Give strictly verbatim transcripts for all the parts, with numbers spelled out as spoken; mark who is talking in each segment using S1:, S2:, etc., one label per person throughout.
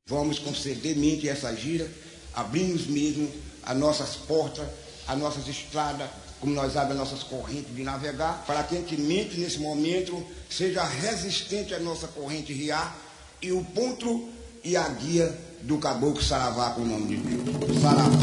S1: Vamos conceder mente essa gira, abrimos mesmo as nossas portas, as nossas estradas, como nós abrimos as nossas correntes de navegar, para que a gente mente nesse momento seja resistente à nossa corrente riar e o ponto e a guia do caboclo Saravá, com o nome de Deus. Saravá.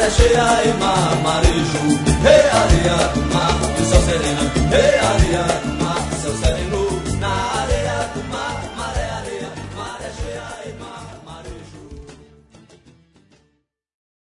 S2: Cheia e mar, marejo, rei areia do mar, do céu serena, rei areia do mar.